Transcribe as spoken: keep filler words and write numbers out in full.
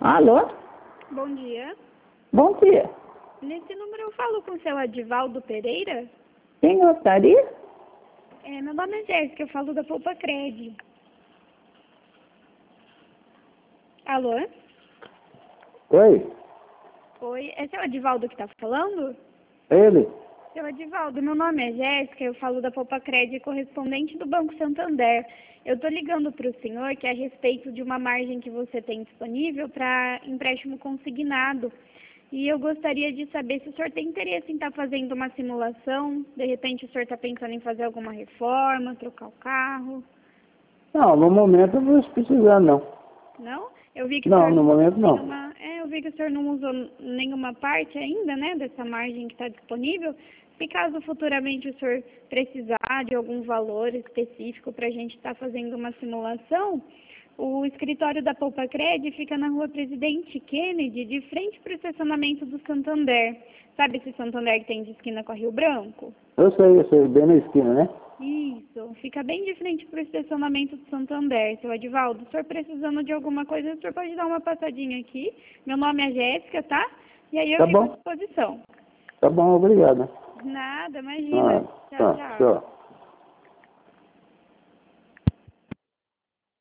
Alô? Bom dia. Bom dia. Nesse número eu falo com o seu Adivaldo Pereira? Quem gostaria? É, meu nome é Jéssica, eu falo da Poupa Cred. Alô? Oi, Oi, é seu Adivaldo que está falando? ele? Seu Adivaldo, meu nome é Jéssica, eu falo da Poupa Cred, correspondente do Banco Santander. Eu estou ligando para o senhor que é a respeito de uma margem que você tem disponível para empréstimo consignado. E eu gostaria de saber se o senhor tem interesse em estar fazendo uma simulação. De repente o senhor está pensando em fazer alguma reforma, trocar o carro. Não, no momento eu não estou precisando, não. Não? Eu vi que o Não, senhor no não usou momento não. nenhuma, é, eu vi que o senhor não usou nenhuma parte ainda, né, dessa margem que está disponível. Se caso futuramente o senhor precisar de algum valor específico para a gente estar fazendo uma simulação, o escritório da Poupa Cred fica na rua Presidente Kennedy, de frente para o estacionamento do Santander. Sabe esse Santander que tem de esquina com a Rio Branco? Eu sei, eu sei, bem na esquina, né? Isso, fica bem de frente para o estacionamento do Santander, seu Adivaldo. Se o senhor precisando de alguma coisa, o senhor pode dar uma passadinha aqui. Meu nome é Jéssica, tá? E aí eu Tá fico à bom, disposição. tá bom, obrigado. Nada, Ah, imagina. Tchau, tá, tchau. tchau.